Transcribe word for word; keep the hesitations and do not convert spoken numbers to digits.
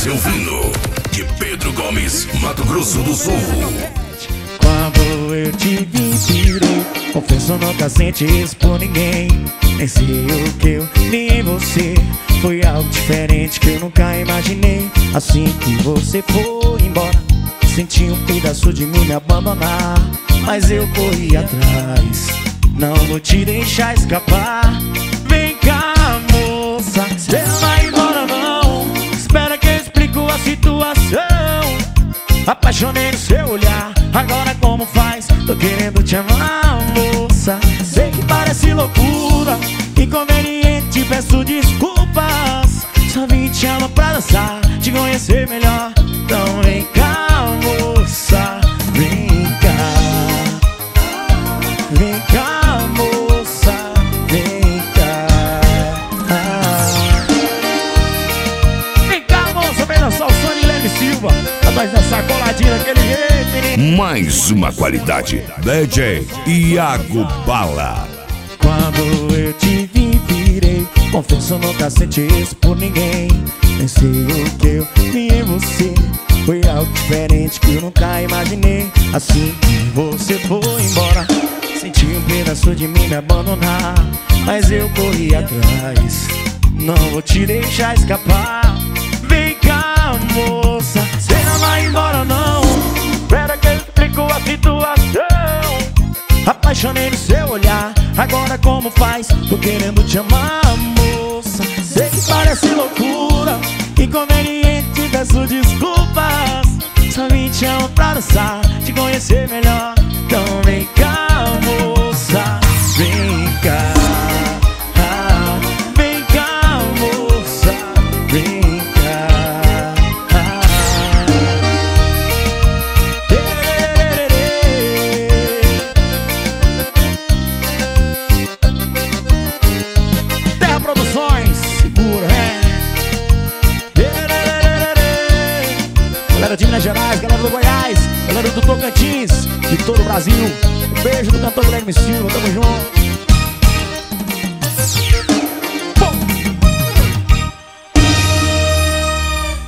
Silvino, de Pedro Gomes, Mato Grosso do Sul. Quando eu te vi, virei, confesso nunca senti isso por ninguém. Nem sei o que eu vi em você, foi algo diferente que eu nunca imaginei. Assim que você foi embora, senti um pedaço de mim me abandonar, mas eu corri atrás, não vou te deixar escapar. Vem cá, moça, você não vai embora não, espera que eu explico a situação. Apaixonei no seu olhar, agora como faz? Tô querendo te amar, moça. Sei que parece loucura, inconveniente, peço desculpas. Só vim te amar pra dançar, te conhecer melhor. Então vem cá, moça, vem cá. Vem cá, moça, vem cá. Vem cá, moça, vem dançar o som de Leme Silva. Nós dançar coladinho daquele jeito, menino. Mais uma qualidade, D J Iago Bala. Quando eu te vi, virei, confesso nunca senti isso por ninguém. Nem sei o que eu vi em você, foi algo diferente que eu nunca imaginei. Assim que você foi embora, senti um pedaço de mim me abandonar, mas eu corri atrás, não vou te deixar escapar. Vem cá, moça, você não vai embora não, espera que eu explico a situação. Apaixonei no seu olhar, agora como faz? Tô querendo te amar, moça. Sei que parece loucura, inconveniente, peço desculpas. Só vim te amar pra dançar, te conhecer melhor. Então vem cá, moça, vem cá. Ah, vem cá, moça, vem cá. Ah. Terra Produções, segura, é. Galera de Minas Gerais, galera do Goiás, galera do Tocantins, de todo o Brasil. Um beijo do cantor Guilherme Silva, tamo junto.